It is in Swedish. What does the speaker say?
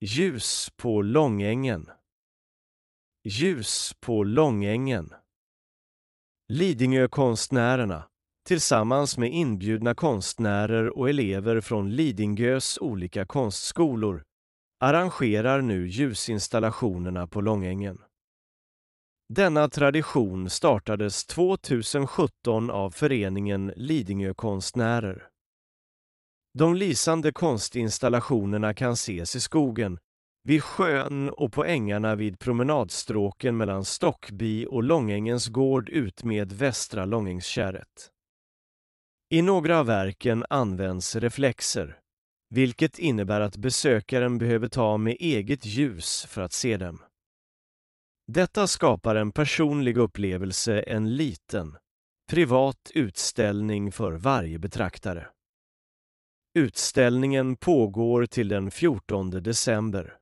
Ljus på Långängen. Ljus på Långängen. Lidingökonstnärerna, tillsammans med inbjudna konstnärer och elever från Lidingös olika konstskolor, arrangerar nu ljusinstallationerna på Långängen. Denna tradition startades 2017 av föreningen Lidingökonstnärer. De lysande konstinstallationerna kan ses i skogen, vid sjön och på ängarna vid promenadstråken mellan Stockby och Långängens gård ut med Västra Långängskärret. I några av verken används reflexer, vilket innebär att besökaren behöver ta med eget ljus för att se dem. Detta skapar en personlig upplevelse, en liten, privat utställning för varje betraktare. Utställningen pågår till den 14 december.